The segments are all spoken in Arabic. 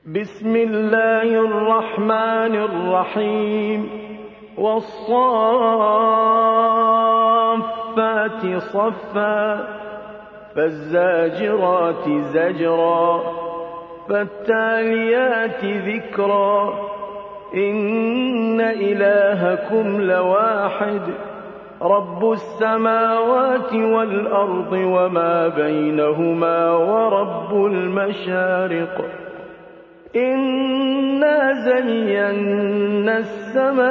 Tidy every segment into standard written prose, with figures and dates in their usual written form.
بسم الله الرحمن الرحيم والصافات صفا فالزاجرات زجرا فالتاليات ذكرا إن إلهكم لواحد رب السماوات والأرض وما بينهما ورب المشارق إنا زينا السماء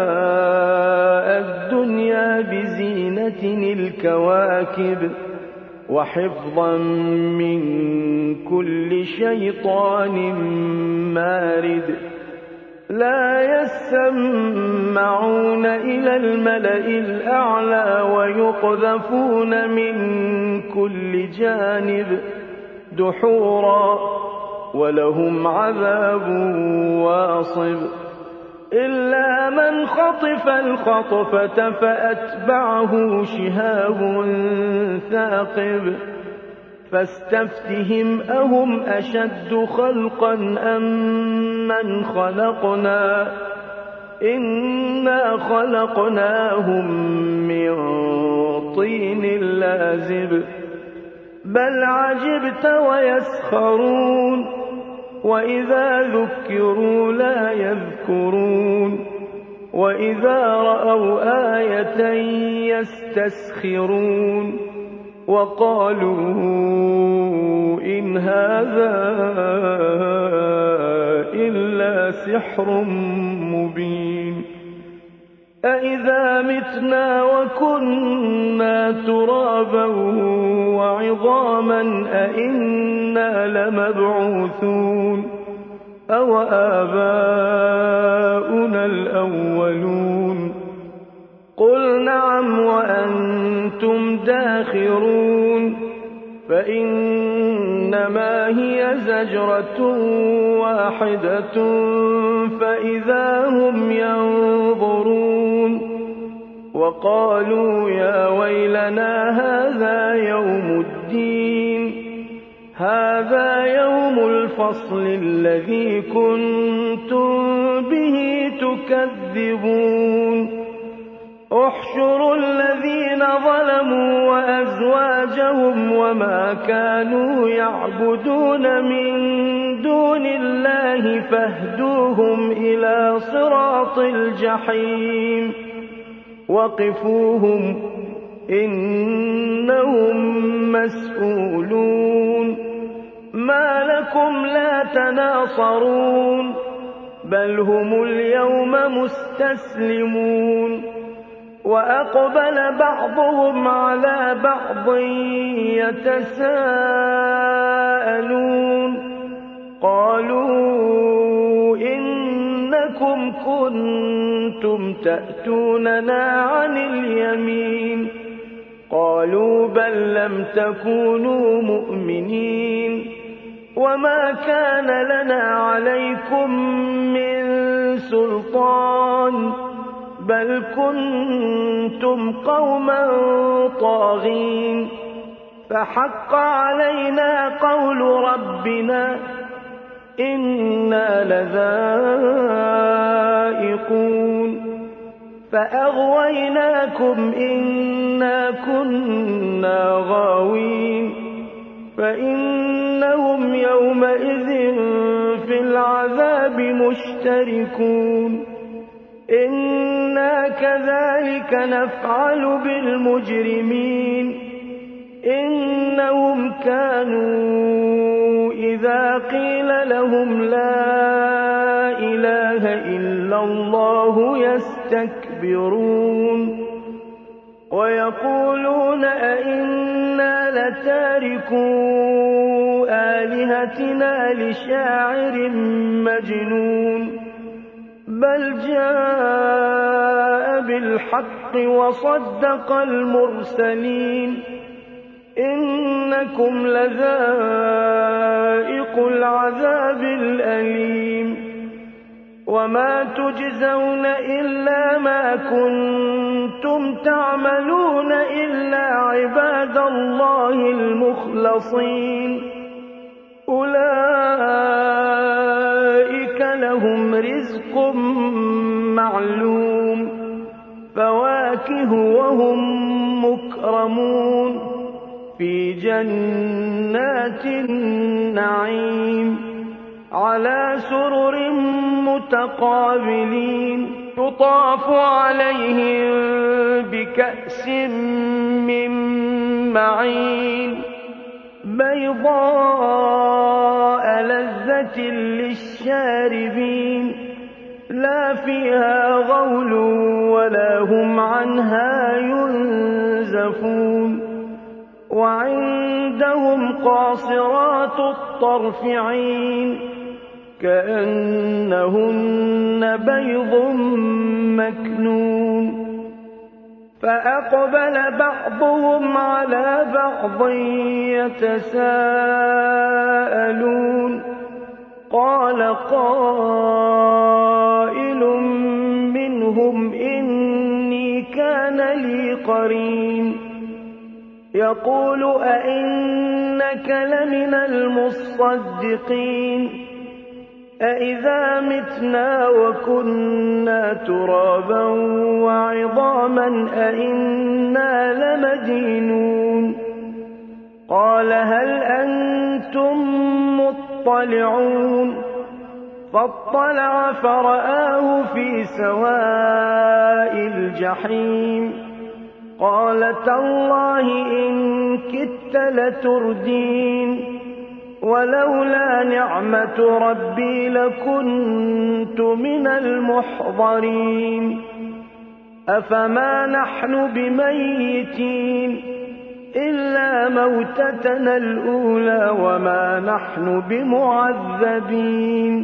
الدنيا بزينة الكواكب وحفظا من كل شيطان مارد لا يسمعون إلى الملأ الأعلى ويقذفون من كل جانب دحورا ولهم عذاب واصب إلا من خطف الخطفة فأتبعه شهاب ثاقب فاستفتهم أهم أشد خلقا أم من خلقنا إنا خلقناهم من طين لازب بل عجبت ويسخرون وإذا ذكروا لا يذكرون وإذا رأوا آية يستسخرون وقالوا إن هذا إلا سحر مبين أإذا متنا وكنا ترابا وعظاما أإنا لمبعوثون أو آباؤنا الأولون قل نعم وأنتم داخرون فإنما هي زجرة واحدة فإذا هم ينظرون وقالوا يا ويلنا هذا يوم الدين هذا يوم الفصل الذي كنتم به تكذبون احشروا الذين ظلموا وأزواجهم وما كانوا يعبدون من دون الله فاهدوهم إلى صراط الجحيم وقفوهم إنهم مسؤولون ما لكم لا تناصرون بل هم اليوم مستسلمون وأقبل بعضهم على بعض يتساءلون قالوا إنكم كنتم تأتوننا عن اليمين قالوا بل لم تكونوا مؤمنين وما كان لنا عليكم من سلطان بل كنتم قوما طاغين فحق علينا قول ربنا إنا لذائقون فأغويناكم إنا كنا غاوين فإنهم يومئذ في العذاب مشتركون إنا كذلك نفعل بالمجرمين إنهم كانوا إذا قيل لهم لا إله إلا الله يستكبرون ويقولون أئنا لتاركو آلهتنا لشاعر مجنون بل جاء بالحق وصدق المرسلين إنكم لذائق العذاب الأليم وما تجزون إلا ما كنتم تعملون إلا عباد الله المخلصين أولئك لهم رزق معلوم فواكه وهم مكرمون في جنات النعيم على سرر متقابلين يطاف عليهم بكأس من معين بيضاء لذة للشاربين لا فيها غول ولا هم عنها ينزفون وعندهم قاصرات الطرف عين كأنهن بيض مكنون فأقبل بعضهم على بعض يتساءلون قال قائل منهم إني كان لي قرين يقول أئنك لمن المصدقين أئذا متنا وكنا ترابا وعظاما أئنا لمدينون قال هل أنتم مطلعون فاطلع فرآه في سواء الجحيم قال تالله إن كدت لتردين ولولا نعمة ربي لكنت من المحضرين أفما نحن بميتين إلا موتتنا الأولى وما نحن بمعذبين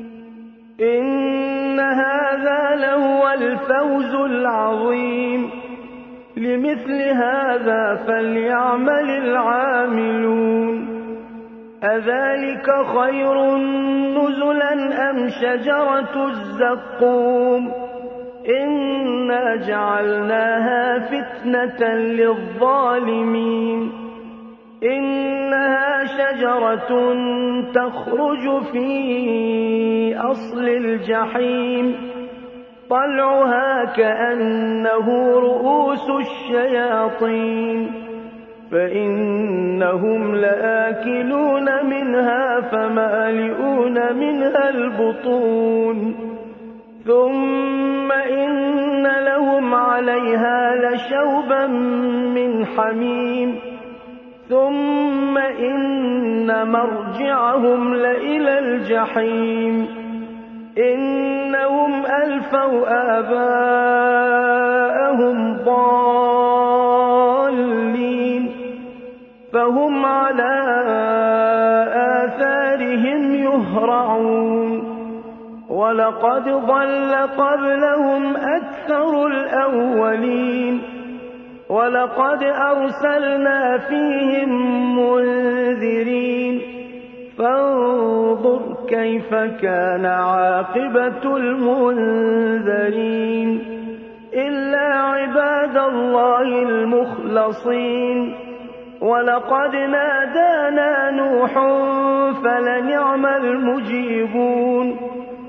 إن هذا لهو الفوز العظيم لمثل هذا فليعمل العاملون أذلك خير نزلا أم شجرة الزقوم إنا جعلناها فتنة للظالمين إنها شجرة تخرج في أصل الجحيم طلعها كأنه رؤوس الشياطين فإنهم لآكلون منها فمالئون منها البطون ثم إن لهم عليها لشوبا من حميم ثم إن مرجعهم لإلى الجحيم إنهم ألفوا آباءهم ضالين فهم على آثارهم يهرعون ولقد ضل قبلهم أكثر الأولين ولقد أرسلنا فيهم منذرين فانظر كيف كان عاقبة المنذرين إلا عباد الله المخلصين ولقد نادانا نوح فلنعم المجيبون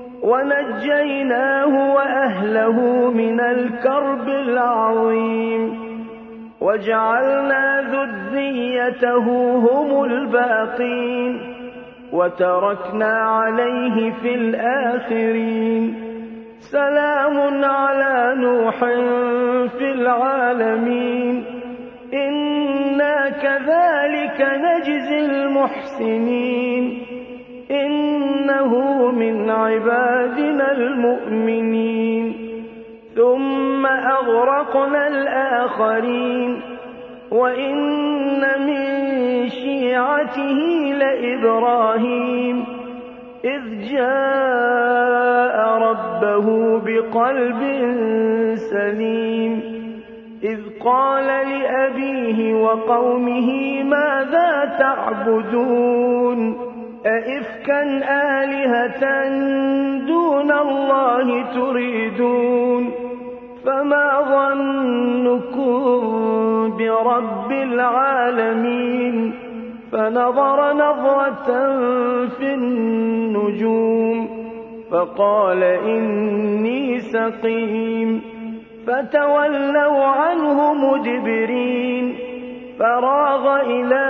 ونجيناه وأهله من الكرب العظيم وجعلنا ذريته هم الباقين وتركنا عليه في الآخرين سلام على نوح في العالمين إنا كذلك نجزي المحسنين إنه من عبادنا المؤمنين ثم أغرقنا الآخرين وإن من شيعته لإبراهيم إذ جاء ربه بقلب سليم إذ قال لأبيه وقومه ماذا تعبدون أئفكا آلهة دون الله تريدون فما ظنكم برب العالمين فنظر نظرة في النجوم فقال إني سقيم، فتولوا عنه مدبرين. فراغ إلى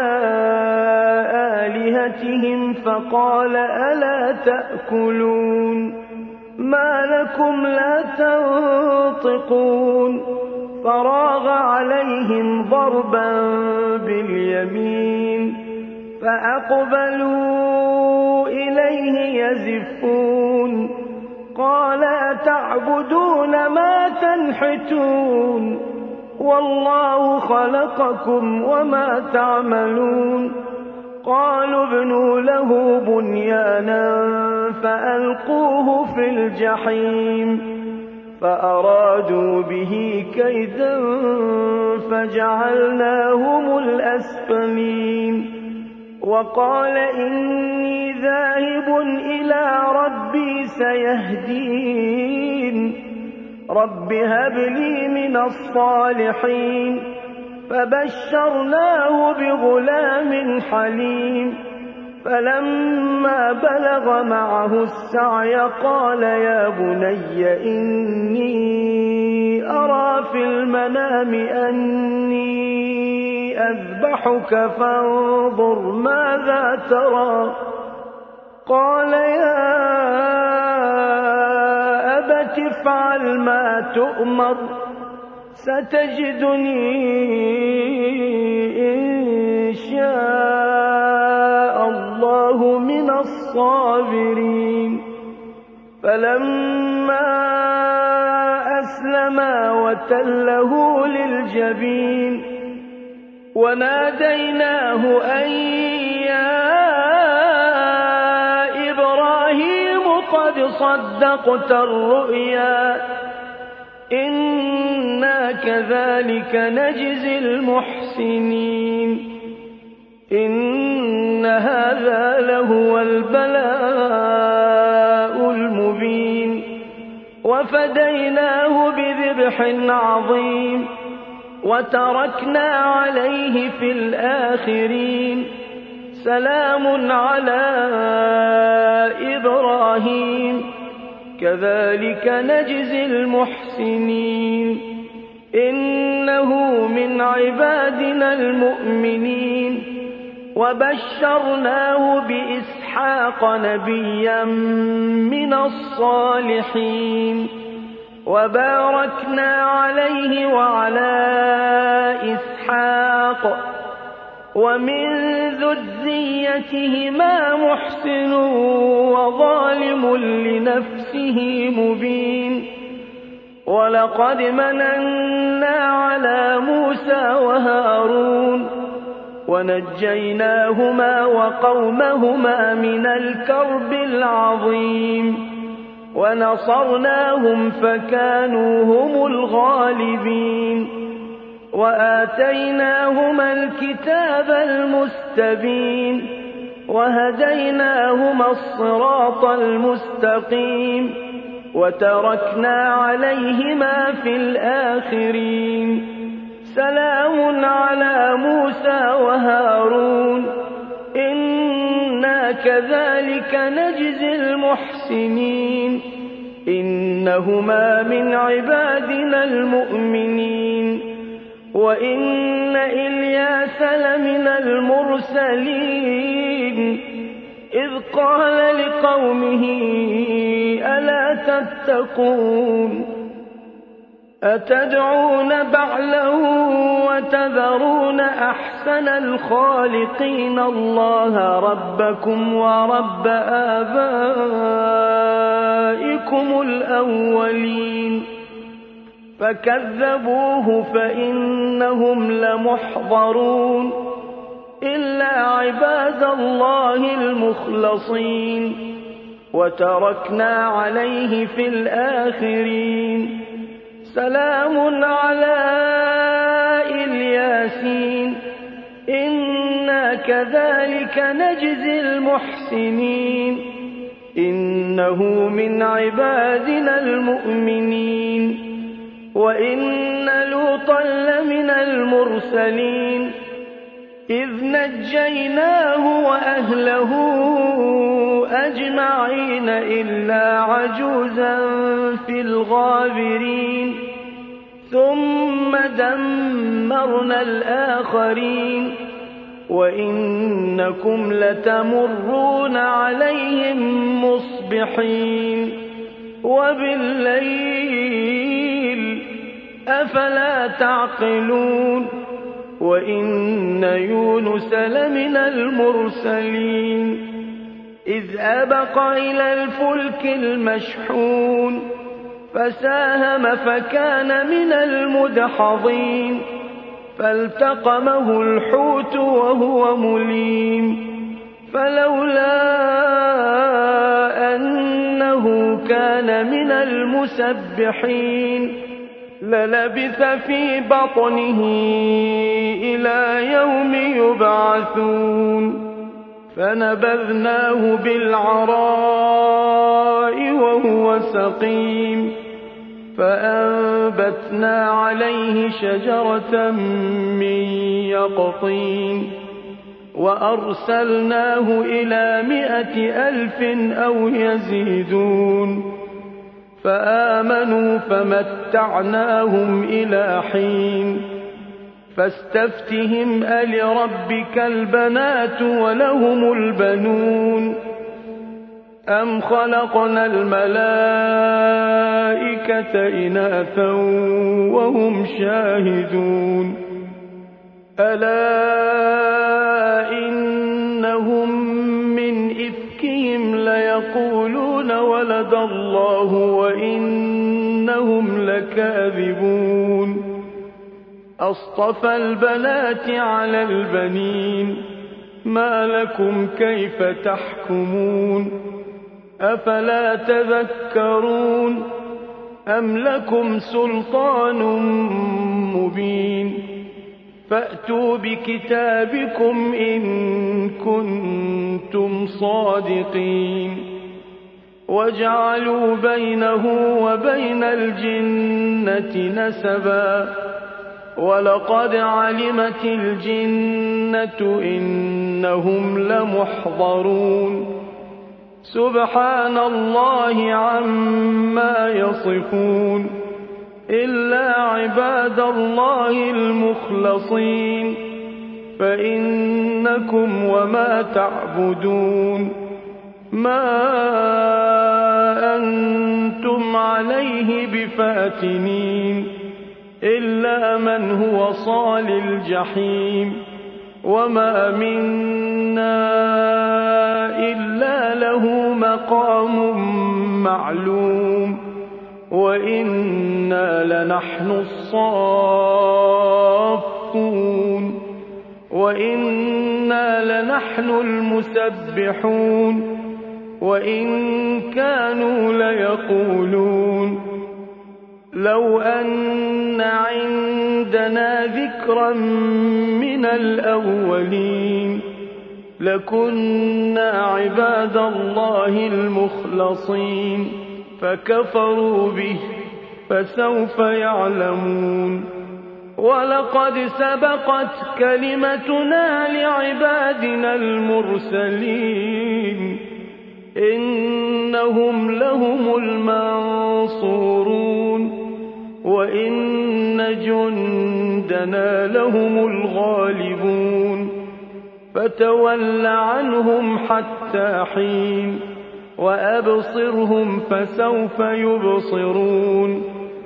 آلهتهم فقال ألا تأكلون ما لكم لا تنطقون. فراغ عليهم ضربا باليمين فأقبلوا إليه يزفون. قال أتعبدون ما تنحتون والله خلقكم وما تعملون. قالوا ابنوا له بنيانا فألقوه في الجحيم. فأرادوا به كيدا فجعلناهم الأسفلين. وقال إني ذاهب إلى ربي سيهدين. رب هب لي من الصالحين. فبشرناه بغلام حليم. فلما بلغ معه السعي قال يا بني إني أرى في المنام أني أذبحك فانظر ماذا ترى. قال يا أبت افعل ما تؤمر ستجدني إن شاء الله من الصابرين. فلما أسلما وتله للجبين وناديناه أن يا إبراهيم قد صدقت الرؤيا إنا كذلك نجزي المحسنين. إن هذا لهو البلاء المبين. وفديناه بذبح عظيم وتركنا عليه في الآخرين. سلام على إبراهيم كذلك نجزي المحسنين. إنه من عبادنا المؤمنين. وبشرناه بإسحاق نبيا من الصالحين. وباركنا عليه وعلى إسحاق ومن ذريتهما محسن وظالم لنفسه مبين. ولقد مننا على موسى وهارون ونجيناهما وقومهما من الكرب العظيم. ونصرناهم فكانوا هم الغالبين. وآتيناهما الكتاب المستبين وهديناهما الصراط المستقيم. وتركنا عليهما في الآخرين. سلام على موسى وهارون إنا كذلك نجزي المحسنين. إنهما من عبادنا المؤمنين. وإن إلياس لمن المرسلين إذ قال لقومه ألا تتقون أتدعون بعلا وتذرون أحسن الخالقين الله ربكم ورب آبائكم الأولين. فكذبوه فإنهم لمحضرون إلا عباد الله المخلصين. وتركنا عليه في الآخرين. سلام على الياسين إنا كذلك نجزي المحسنين. إنه من عبادنا المؤمنين. وإن لوطا لمن المرسلين إذ نجيناه وأهله أجمعين إلا عجوزا في الغابرين ثم دمرنا الآخرين وإنكم لتمرون عليهم مصبحين وبالليل أفلا تعقلون وإن يونس لمن المرسلين إذ أبق إلى الفلك المشحون فساهم فكان من المدحضين فالتقمه الحوت وهو مليم فلولا أنه كان من المسبحين للبث في بطنه إلى يوم يبعثون فنبذناه بالعراء وهو سقيم فأنبتنا عليه شجرة من يقطين وأرسلناه إلى 100,000 أو يزيدون فآمنوا فمتعناهم إلى حين فاستفتهم ألربك البنات ولهم البنون أم خلقنا الملائكة إناثا وهم شاهدون ألا إنهم من إفكهم ليقولون ولد الله وإنهم لكاذبون أصطفى البنات على البنين ما لكم كيف تحكمون أفلا تذكرون أم لكم سلطان مبين فأتوا بكتابكم إن كنتم صادقين وجعلوا بينه وبين الجنة نسبا ولقد علمت الجنة إنهم لمحضرون سبحان الله عما يصفون إلا عباد الله المخلصين فإنكم وما تعبدون ما أنتم عليه بفاتنين إلا من هو صال الجحيم وما منا إلا له مقام معلوم وإنا لنحن الصافون وإنا لنحن المسبحون وإن كانوا ليقولون لو أن عندنا ذكرا من الأولين لكنا عباد الله المخلصين فكفروا به فسوف يعلمون ولقد سبقت كلمتنا لعبادنا المرسلين إنهم لهم المنصورون وإن جندنا لهم الغالبون فتول عنهم حتى حين وأبصرهم فسوف يبصرون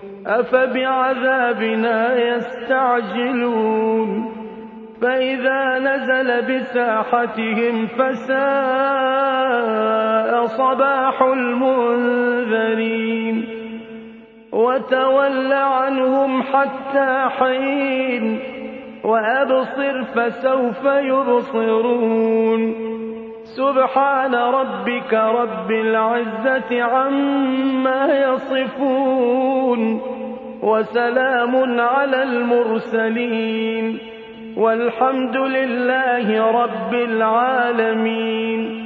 أفبعذابنا يستعجلون فإذا نزل بساحتهم فساء صباح المنذرين وتول عنهم حتى حين وأبصر فسوف يبصرون سبحان ربك رب العزة عما يصفون وسلام على المرسلين والحمد لله رب العالمين